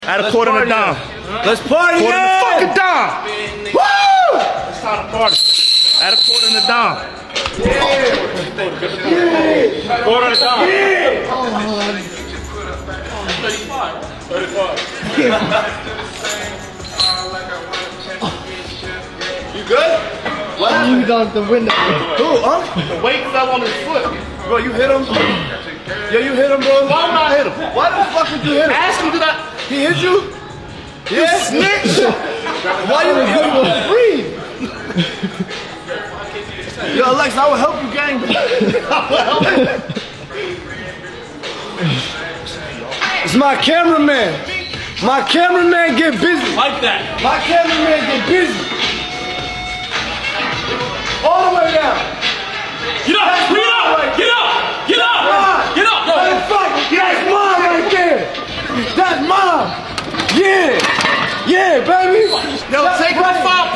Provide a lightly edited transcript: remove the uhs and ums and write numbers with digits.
At a quarter to dime. Let's party! Quarter to fucking dime. Woo! It's time to party. At a quarter to dime. Quarter to dime. 35. You good? What happened? You got the window. Who, huh? The weight fell on his foot. Bro, you hit him? Yeah, you hit him, bro. Why would I hit him? Why the fuck would you hit him? Ask him, did I? He hit you? Yeah. Snitch. Why you hit him? Breathe. Yo, Alex, I will help you, gang. It's my cameraman. My cameraman get busy. Like that. My cameraman get busy. All the way down. Get up! Get up! Get up! Get up! Get up! That's mine right there. That's mine. Yeah. Yeah, baby. Yo, take my 5